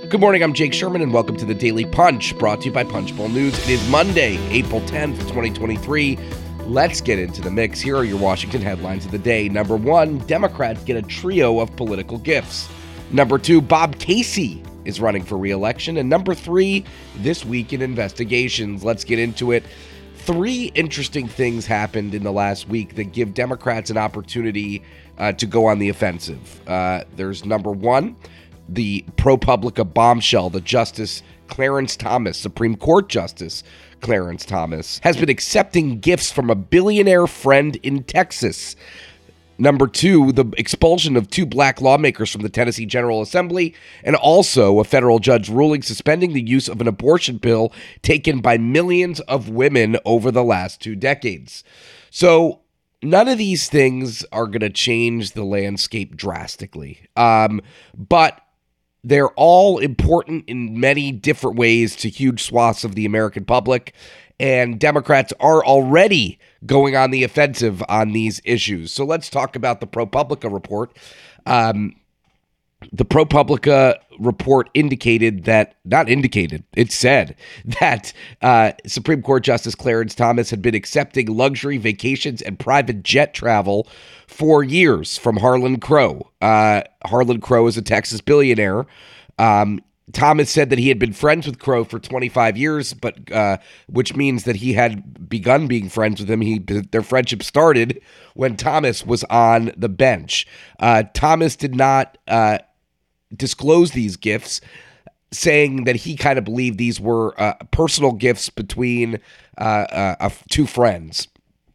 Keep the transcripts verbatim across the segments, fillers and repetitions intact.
Good morning, I'm Jake Sherman, and welcome to the Daily Punch, brought to you by Punchbowl News. It is Monday, April tenth, twenty twenty-three. Let's get into the mix. Here are your Washington headlines of the day. Number one, Democrats get a trio of political gifts. Number two, Bob Casey is running for re-election. And number three, This Week in Investigations. Let's get into it. Three interesting things happened in the last week that give Democrats an opportunity uh, to go on the offensive. Uh, there's number one, the ProPublica bombshell, the Justice Clarence Thomas, Supreme Court Justice Clarence Thomas, has been accepting gifts from a billionaire friend in Texas. Number two, the expulsion of two black lawmakers from the Tennessee General Assembly, and also a federal judge ruling suspending the use of an abortion pill taken by millions of women over the last two decades. So none of these things are going to change the landscape drastically, um, but they're all important in many different ways to huge swaths of the American public, and Democrats are already going on the offensive on these issues. So let's talk about the ProPublica report. Um, the ProPublica report indicated that, not indicated, it said that uh, Supreme Court Justice Clarence Thomas had been accepting luxury vacations and private jet travel for years from Harlan Crow. Uh, Harlan Crow is a Texas billionaire. Um, Thomas said that he had been friends with Crow for twenty-five years, but uh, which means that he had begun being friends with him. He their friendship started when Thomas was on the bench. Uh, Thomas did not uh, disclose these gifts, saying that he kind of believed these were uh, personal gifts between uh, uh, uh, two friends.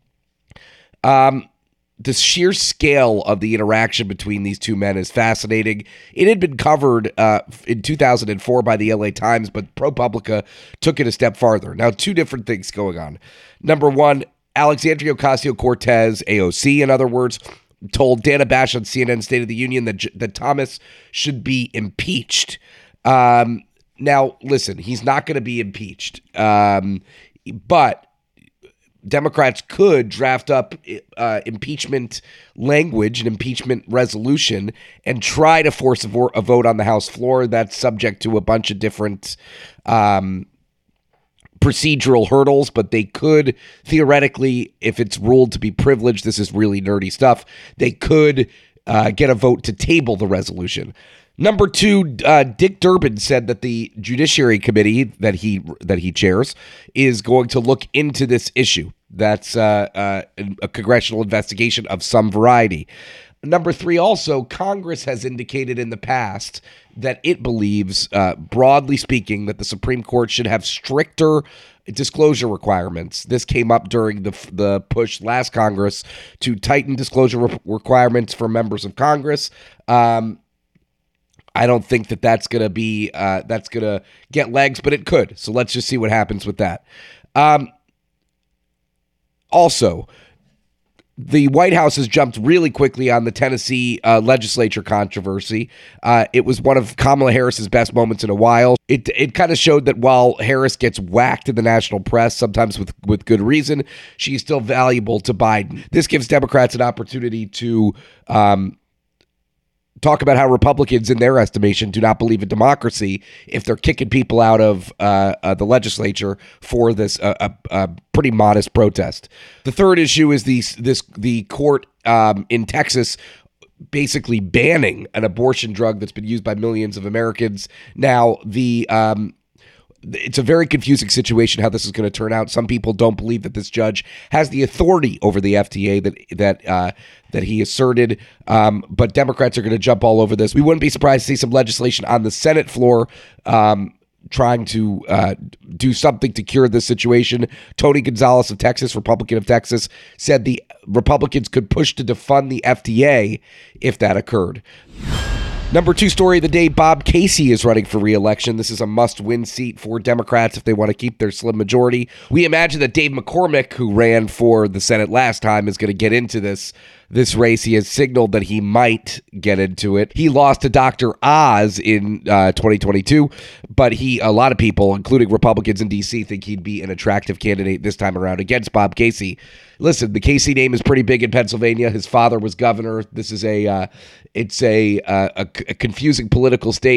Um. The sheer scale of the interaction between these two men is fascinating. It had been covered uh, in two thousand four by the L A Times, but ProPublica took it a step farther. Now, two different things going on. Number one, Alexandria Ocasio-Cortez, A O C in other words, told Dana Bash on C N N State of the Union that, that Thomas should be impeached. Um, now, listen, he's not going to be impeached, um, but Democrats could draft up uh, impeachment language, an impeachment resolution, and try to force a, vo- a vote on the House floor. That's subject to a bunch of different um, procedural hurdles, but they could theoretically, if it's ruled to be privileged, this is really nerdy stuff, they could uh, get a vote to table the resolution. Number two, uh, Dick Durbin said that the Judiciary Committee that he that he chairs is going to look into this issue. That's uh, uh, a congressional investigation of some variety. Number three, also, Congress has indicated in the past that it believes, uh, broadly speaking, that the Supreme Court should have stricter disclosure requirements. This came up during the the push last Congress to tighten disclosure re- requirements for members of Congress. Um, I don't think that that's going to be, uh, that's going to get legs, but it could. So let's just see what happens with that. Um, also, the White House has jumped really quickly on the Tennessee uh, legislature controversy. Uh, it was one of Kamala Harris's best moments in a while. It it kind of showed that while Harris gets whacked in the national press, sometimes with, with good reason, she's still valuable to Biden. This gives Democrats an opportunity to um, talk about how Republicans, in their estimation, do not believe in democracy if they're kicking people out of uh, uh, the legislature for this uh, uh, uh, pretty modest protest. The third issue is the, this the court um, in Texas basically banning an abortion drug that's been used by millions of Americans. Now, the um, it's a very confusing situation how this is going to turn out. Some people don't believe that this judge has the authority over the F D A that that uh, that he asserted, um, but Democrats are going to jump all over this. We wouldn't be surprised to see some legislation on the Senate floor um, trying to uh, do something to cure this situation. Tony Gonzalez of Texas, Republican of Texas, said the Republicans could push to defund the F D A if that occurred. Number two story of the day, Bob Casey is running for re-election. This is a must-win seat for Democrats if they want to keep their slim majority. We imagine that Dave McCormick, who ran for the Senate last time, is going to get into this this race. He has signaled that he might get into it. He lost to Doctor Oz in uh, twenty twenty-two, but he, a lot of people, including Republicans in D C, think he'd be an attractive candidate this time around against Bob Casey. Listen, the Casey name is pretty big in Pennsylvania. His father was governor. This is a, uh, it's a, uh, a, a confusing political state.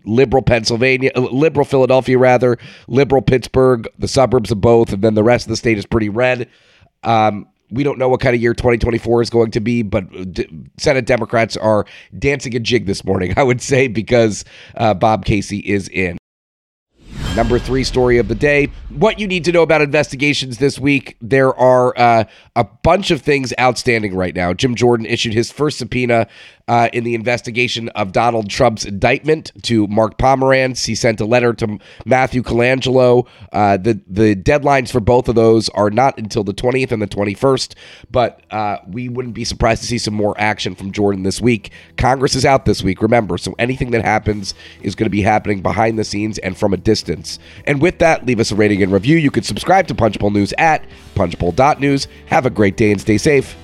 liberal Pennsylvania, uh, liberal Philadelphia, rather, liberal Pittsburgh, the suburbs of both, and then the rest of the state is pretty red. Um, we don't know what kind of year twenty twenty-four is going to be, but D- Senate Democrats are dancing a jig this morning, I would say, because uh, Bob Casey is in. Number three story of the day, what you need to know about investigations this week. There are uh, a bunch of things outstanding right now. Jim Jordan issued his first subpoena uh, in the investigation of Donald Trump's indictment to Mark Pomerantz. He sent a letter to Matthew Colangelo. Uh, the, the deadlines for both of those are not until the twentieth and the twenty-first, but uh, we wouldn't be surprised to see some more action from Jordan this week. Congress is out this week, remember, so anything that happens is going to be happening behind the scenes and from a distance. And with that, leave us a rating and review. You can subscribe to Punchbowl News at punchbowl dot news. Have a great day and stay safe.